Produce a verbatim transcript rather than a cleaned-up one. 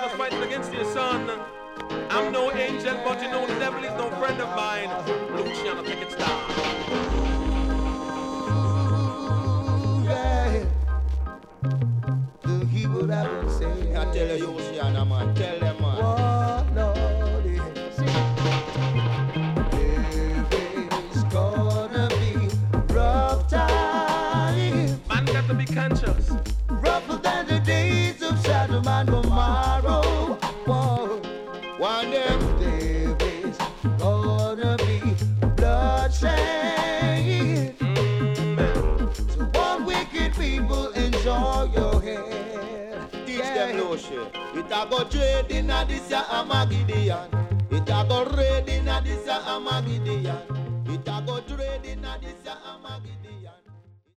was fighting against your son. I'm no angel, but you know the devil is no friend of mine. Luciano, take it down. The evil that will say. I tell you, Luciano, man, tell them, man. Oh, Lord, yes. There is gonna be rough times. Man got to be conscious. Rougher than the days of Sodom and Gomorrah. Whoa. One day there is gonna be bloodshed. Mm-hmm. So all wicked people enjoy your head. teach Yeah. them no shit. It a go trade in a this ya Amagidean. It a go raid in a this ya Amagidean. It a go trade in a this ya Amagidean.